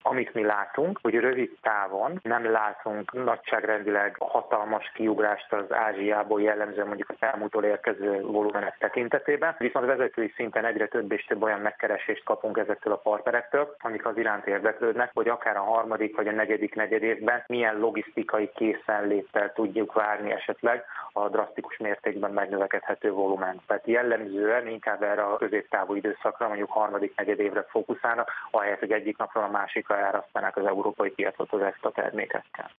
Amit mi látunk, hogy rövid távon nem látunk nagyságrendileg hatalmas kiugrást az Ázsiából jellemzően mondjuk a elmúltól érkező volumenek tekintetében, viszont vezetői szinten egyre több és több olyan megkeresést kapunk ezektől a partnerektől, amik az iránt érdeklődnek, hogy akár a harmadik vagy a negyedik negyedévben milyen logisztikai készenléttel tudjuk várni esetleg a drasztikus mértékben megnövekedhető volumen. Tehát jellemzően inkább erre a középtávú időszakra, mondjuk harmadik negyedévre fókuszálnak, ahelyett, hogy egyik napról a másikra elrasztanák az európai piacot az extra termékekkel.